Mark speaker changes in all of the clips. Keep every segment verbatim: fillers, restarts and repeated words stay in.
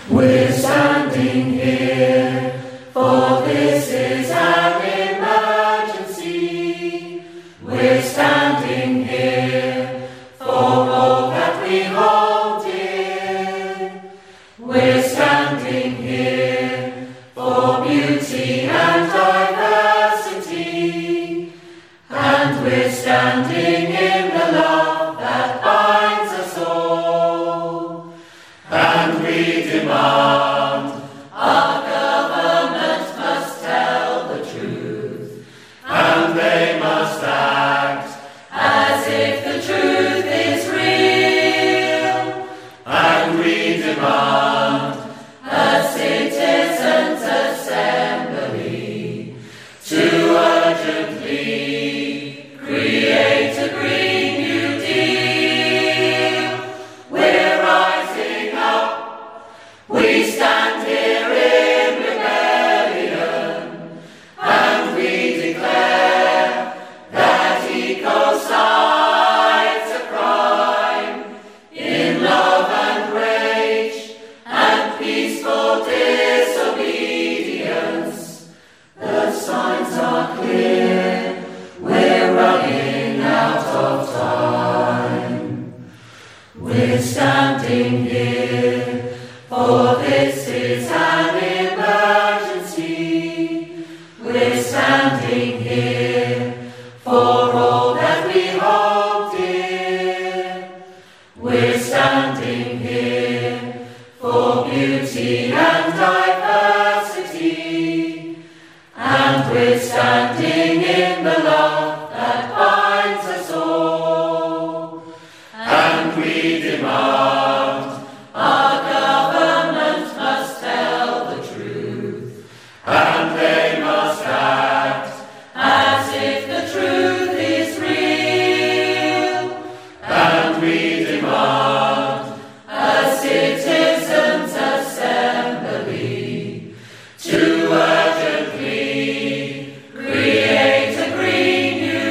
Speaker 1: We're standing here, for this is an emergency. We're standing here for all that we hold dear. We're standing here for beauty and diversity. And we're standing in the love that binds us all. And we demand our government must tell the truth, and they must act as if the truth is real. And we demand a citizens' assembly to urgently create a Green New Deal. We're rising up, we stand here in rebellion, and we declare that ecocide's a crime. In love and rage and peaceful disobedience, the signs are clear, we're running out of time. We're standing here, for this is an emergency. We're standing here for all that we hold dear. We're standing here for beauty and diversity. And we're standing in the love that binds us all. And we demand our government must tell the truth, and they must act as if the truth is real. And we demand a citizens' assembly to urgently create a Green New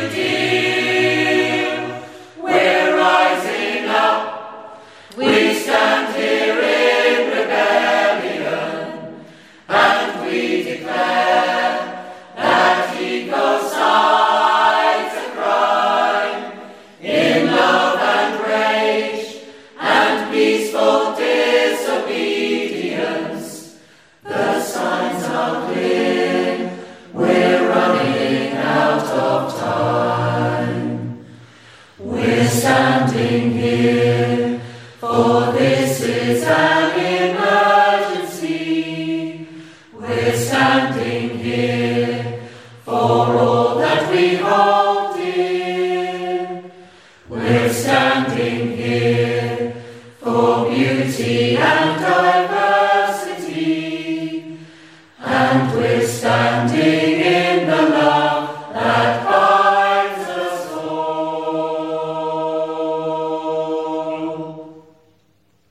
Speaker 1: Deal. We're rising up, we stand here in rebellion, and we declare that ecocide's a crime. In love and rage and peaceful disobedience, the signs are clear, we're running out of time. We're standing here, for this is an emergency. We're standing here for all that we hold dear. We're standing here for beauty and